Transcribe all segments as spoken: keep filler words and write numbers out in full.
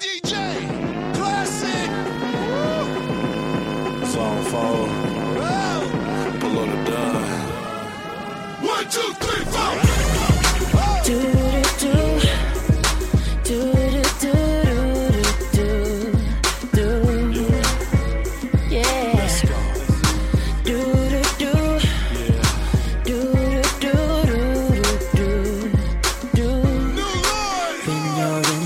D J, classic. Song fall. Below the dime. One, two, three, four. Do do do do do do do do. Yeah. Let's go. Do do do. Yeah. Do do do do do. New Lord. When you're in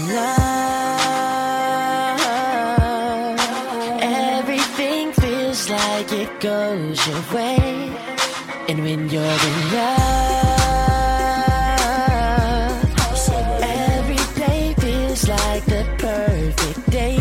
love, everything feels like it goes your way. And when you're in love, every day feels like the perfect day.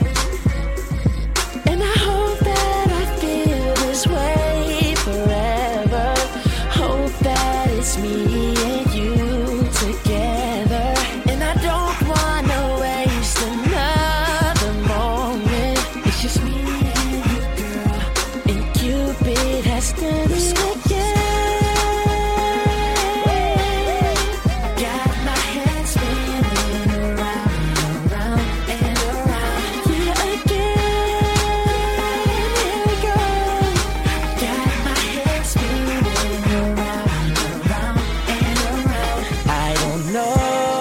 And I hope that I feel this way forever. Hope that it's me and you together. And I don't wanna waste another moment. It's just me and you, girl. And Cupid has done it again. Got my head spinning around and around and around. Yeah, again. Here we go. Got my head spinning around and around and around. I don't know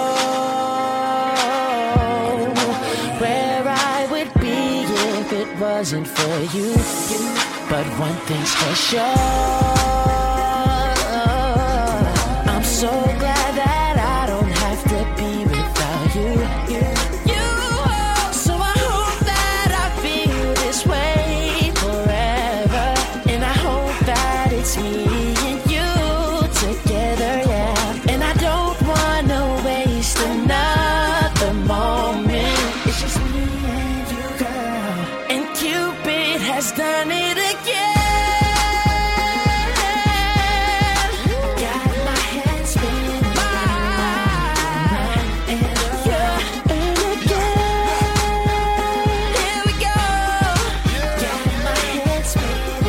where I would be if it wasn't for you. But one thing's for sure, I'm so glad that I don't have to be without you. You, so I hope that I feel this way forever. And I hope that it's me and you together, yeah. And I don't wanna waste another moment. It's just me and you, girl. And Cupid has done it again. Got my head spinning around and around and again. Here we go. Got my head spinning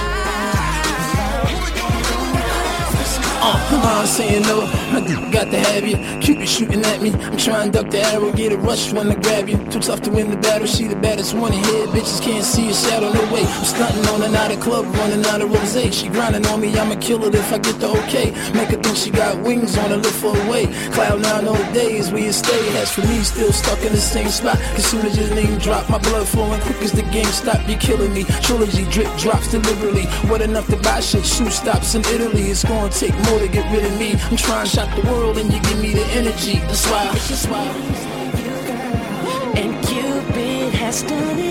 around. Uh, I'm saying no, I got to have you. Cupid shooting at me, I'm trying to duck the arrow, get a rush when I grab you. Too tough to win the battle, she the baddest one in here. Bitches can't see a shadow, no way. I'm stunting on her, not a club, running out of rosé. She grinding on me, I'ma kill it if I get the okay. Make her think she got wings on her, lift her away. Cloud nine all days, where you stay. As for me, still stuck in the same spot. Cause soon as your name drop, my blood flowing quick as the game stop. You killing me, trilogy, drip drops deliberately. What enough to buy shit, shoe stops in Italy. It's gonna take more to get rid of me. I'm trying to shock the world and you give me the energy. That's why, that's why. And Cupid has done it